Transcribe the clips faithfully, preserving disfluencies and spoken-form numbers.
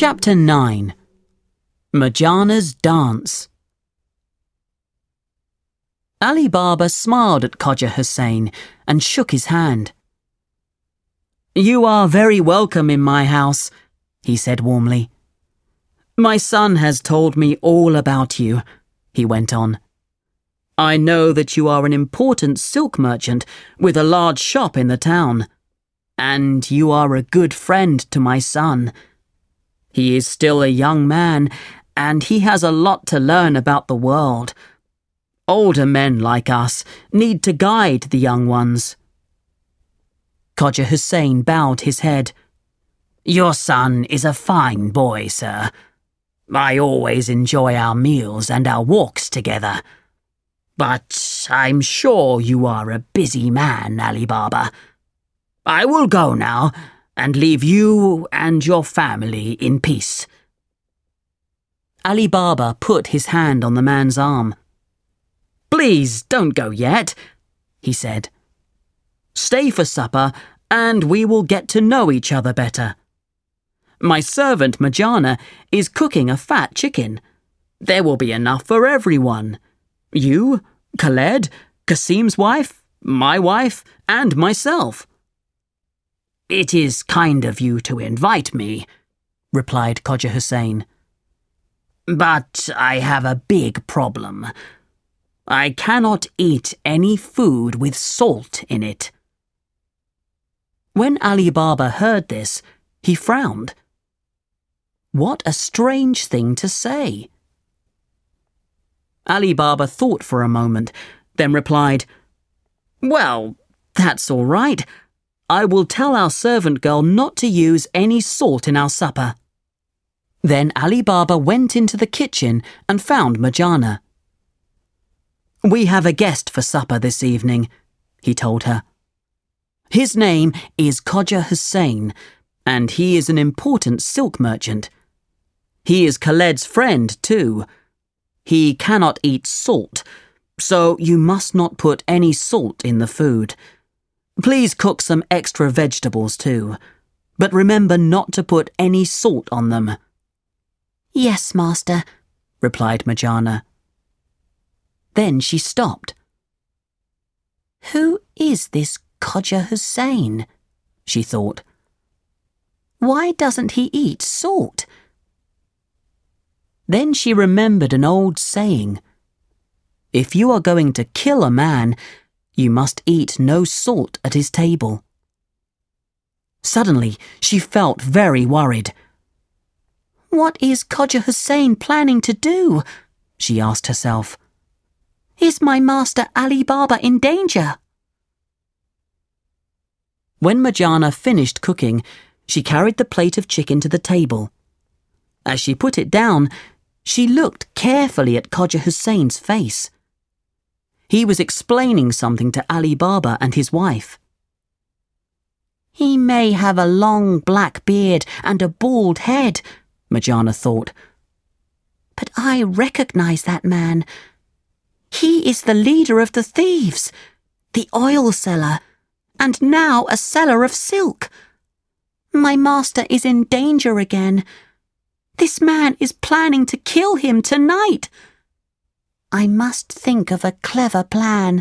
Chapter nine. Marjana's Dance. Ali Baba smiled at Khoja Hussain and shook his hand. "You are very welcome in my house," he said warmly. "My son has told me all about you," he went on. "I know that you are an important silk merchant with a large shop in the town, and you are a good friend to my son. He is still a young man, and he has a lot to learn about the world. Older men like us need to guide the young ones." Khoja Hussain bowed his head. "Your son is a fine boy, sir. I always enjoy our meals and our walks together. But I'm sure you are a busy man, Ali Baba. I will go now and leave you and your family in peace." Ali Baba put his hand on the man's arm. "Please don't go yet," he said. "Stay for supper and we will get to know each other better. My servant Marjana is cooking a fat chicken. There will be enough for everyone. You, Khaled, Kasim's wife, my wife, and myself." "It is kind of you to invite me," replied Khoja Hussain. "But I have a big problem. I cannot eat any food with salt in it." When Ali Baba heard this, he frowned. What a strange thing to say. Ali Baba thought for a moment, then replied, "Well, that's all right. I will tell our servant girl not to use any salt in our supper." Then Ali Baba went into the kitchen and found Marjana. "We have a guest for supper this evening," he told her. "His name is Khoja Hussain, and he is an important silk merchant. He is Khaled's friend too. He cannot eat salt, so you must not put any salt in the food. Please cook some extra vegetables too, but remember not to put any salt on them." "Yes, master," replied Marjana. Then she stopped. Who is this Khoja Hussain? She thought. Why doesn't he eat salt? Then she remembered an old saying. If you are going to kill a man, you must eat no salt at his table. Suddenly, she felt very worried. What is Khoja Hussain planning to do? She asked herself. Is my master Ali Baba in danger? When Marjana finished cooking, she carried the plate of chicken to the table. As she put it down, she looked carefully at Khoja Hussain's face. He was explaining something to Ali Baba and his wife. He may have a long black beard and a bald head, Marjana thought. But I recognize that man. He is the leader of the thieves, the oil seller, and now a seller of silk. My master is in danger again. This man is planning to kill him tonight. I must think of a clever plan.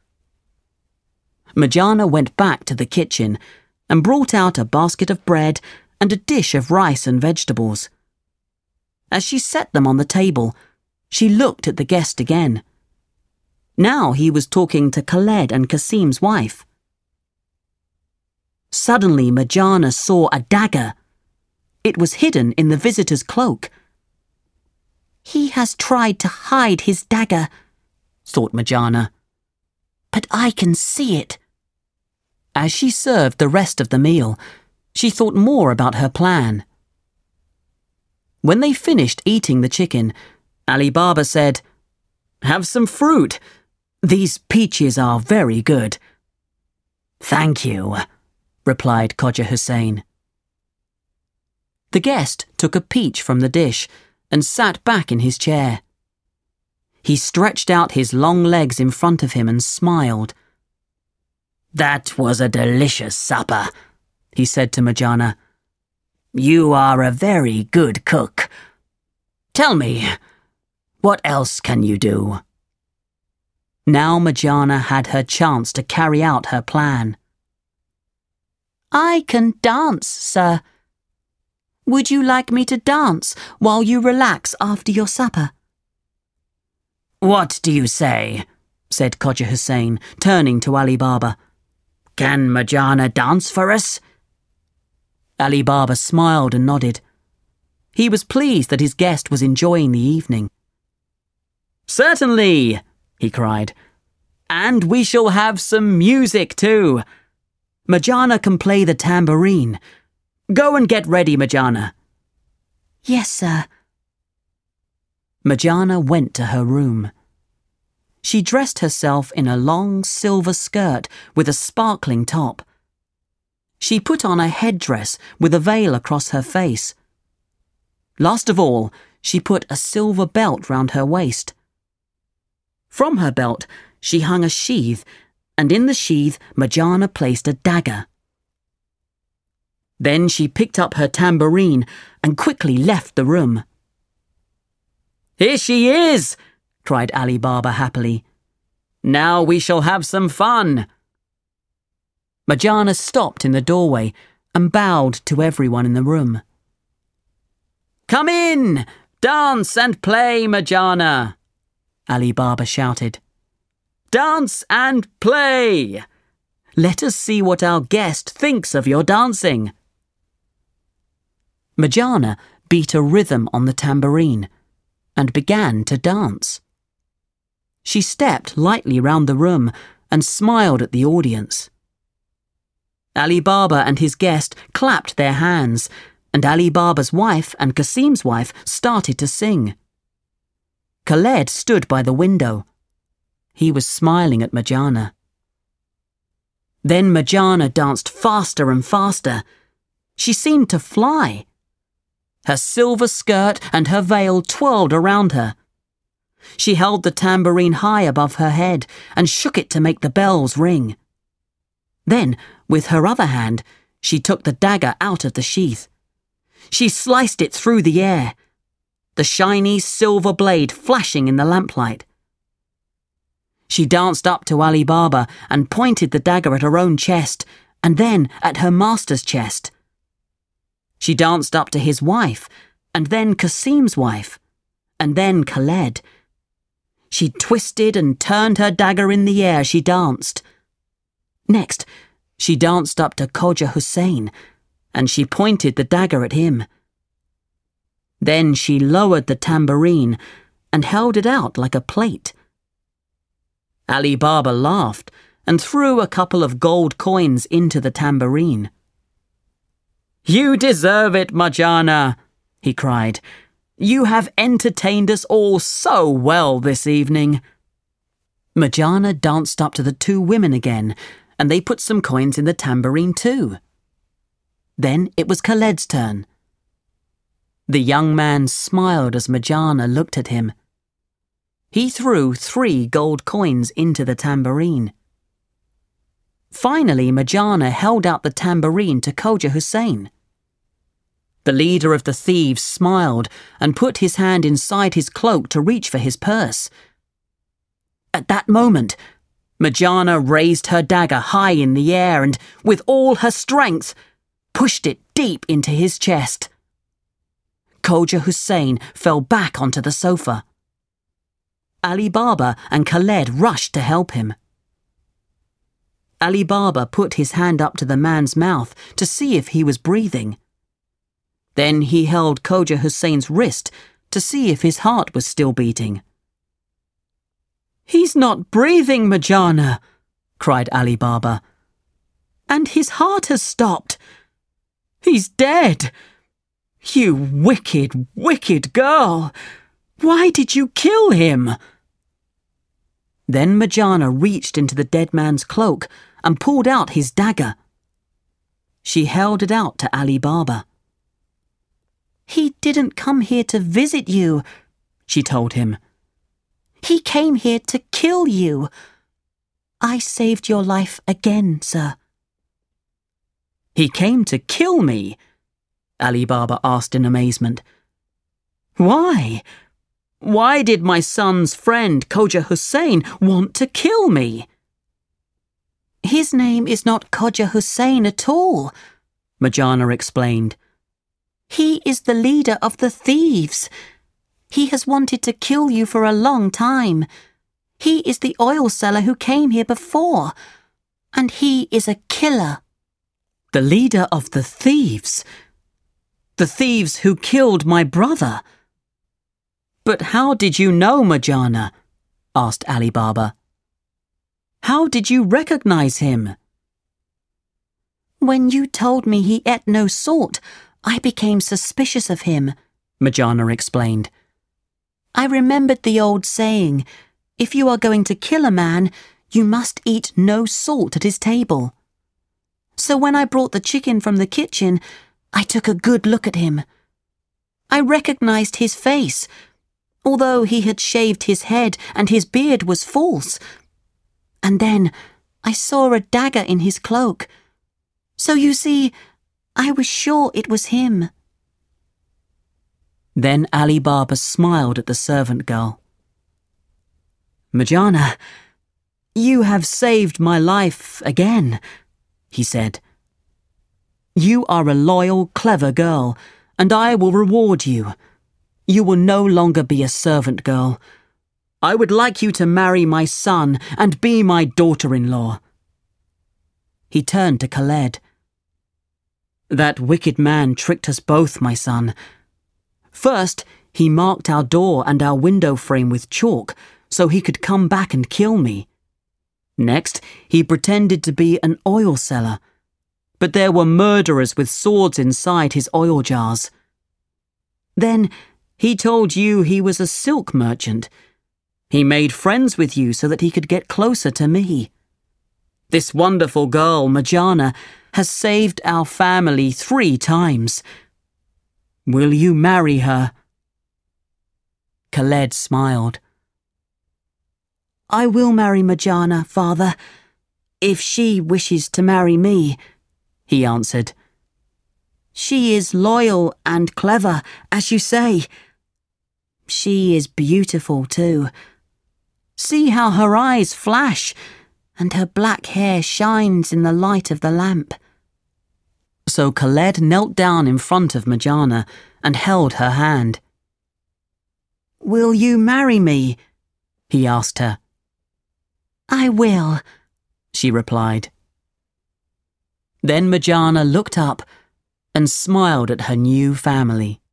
Marjana went back to the kitchen and brought out a basket of bread and a dish of rice and vegetables. As she set them on the table, she looked at the guest again. Now he was talking to Khaled and Kasim's wife. Suddenly Marjana saw a dagger. It was hidden in the visitor's cloak. He has tried to hide his dagger, thought Marjana. But I can see it. As she served the rest of the meal, she thought more about her plan. When they finished eating the chicken, Ali Baba said, Have some fruit. These peaches are very good. Thank you, replied Khoja Hussain. The guest took a peach from the dish and sat back in his chair. He stretched out his long legs in front of him and smiled. That was a delicious supper, he said to Marjana. You are a very good cook. Tell me, what else can you do?" Now Majana had her chance to carry out her plan. "I can dance, sir. Would you like me to dance while you relax after your supper?" "What do you say?" said Khoja Hussain, turning to Ali Baba. "Can Majana dance for us?" Ali Baba smiled and nodded. He was pleased that his guest was enjoying the evening. "Certainly," he cried. "And we shall have some music too. Majana can play the tambourine. Go and get ready, Majana." "Yes, sir." Majana went to her room. She dressed herself in a long silver skirt with a sparkling top. She put on a headdress with a veil across her face. Last of all, she put a silver belt round her waist. From her belt, she hung a sheath, and in the sheath Majana placed a dagger. Then she picked up her tambourine and quickly left the room. "Here she is!" cried Ali Baba happily. "Now we shall have some fun." Majana stopped in the doorway and bowed to everyone in the room. "Come in! Dance and play, Majana!" Ali Baba shouted. "Dance and play! Let us see what our guest thinks of your dancing." Majana beat a rhythm on the tambourine and began to dance. She stepped lightly round the room and smiled at the audience. Ali Baba and his guest clapped their hands, and Ali Baba's wife and Qasim's wife started to sing. Khaled stood by the window. He was smiling at Majana. Then Majana danced faster and faster. She seemed to fly. Her silver skirt and her veil twirled around her. She held the tambourine high above her head and shook it to make the bells ring. Then, with her other hand, she took the dagger out of the sheath. She sliced it through the air, the shiny silver blade flashing in the lamplight. She danced up to Ali Baba and pointed the dagger at her own chest, and then at her master's chest. She danced up to his wife, and then Qasim's wife, and then Khaled. She twisted and turned her dagger in the air as she danced. Next, she danced up to Khoja Hussain, and she pointed the dagger at him. Then she lowered the tambourine and held it out like a plate. Ali Baba laughed and threw a couple of gold coins into the tambourine. "You deserve it, Majana," he cried. "You have entertained us all so well this evening." Majana danced up to the two women again, and they put some coins in the tambourine too. Then it was Khaled's turn. The young man smiled as Majana looked at him. He threw three gold coins into the tambourine. Finally, Majana held out the tambourine to Khoja Hussain. The leader of the thieves smiled and put his hand inside his cloak to reach for his purse. At that moment, Majana raised her dagger high in the air and, with all her strength, pushed it deep into his chest. Khoja Hussain fell back onto the sofa. Ali Baba and Khaled rushed to help him. Ali Baba put his hand up to the man's mouth to see if he was breathing. Then he held Khoja Hussain's wrist to see if his heart was still beating. "He's not breathing, Majana," cried Ali Baba. "And his heart has stopped. He's dead. You wicked, wicked girl. Why did you kill him?" Then Majana reached into the dead man's cloak and pulled out his dagger. She held it out to Ali Baba. "He didn't come here to visit you," she told him. "He came here to kill you. I saved your life again, sir." "He came to kill me? Ali Baba asked in amazement. Why? Why did my son's friend Khoja Hussain want to kill me? His name is not Khoja Hussain at all, Marjana explained. He is the leader of the thieves. He has wanted to kill you for a long time. He is the oil seller who came here before, and he is a killer. The leader of the thieves? The thieves who killed my brother? But how did you know, Marjana? Asked Ali Baba. How did you recognize him? When you told me he ate no salt, I became suspicious of him, Marjana explained. I remembered the old saying, if you are going to kill a man, you must eat no salt at his table. So when I brought the chicken from the kitchen, I took a good look at him. I recognized his face, although he had shaved his head and his beard was false. And then I saw a dagger in his cloak. So you see, I was sure it was him. Then Ali Baba smiled at the servant girl. Marjana, you have saved my life again, he said. You are a loyal, clever girl, and I will reward you. You will no longer be a servant girl. I would like you to marry my son and be my daughter-in-law. He turned to Khaled. That wicked man tricked us both, my son. First, he marked our door and our window frame with chalk so he could come back and kill me. Next, he pretended to be an oil seller, but there were murderers with swords inside his oil jars. Then, he told you he was a silk merchant. He made friends with you so that he could get closer to me. This wonderful girl, Marjana, has saved our family three times. Will you marry her? Khaled smiled. I will marry Marjana, father, if she wishes to marry me, he answered. She is loyal and clever, as you say. She is beautiful too. See how her eyes flash, and her black hair shines in the light of the lamp. So Khaled knelt down in front of Marjana and held her hand. Will you marry me? He asked her. I will, she replied. Then Marjana looked up and smiled at her new family.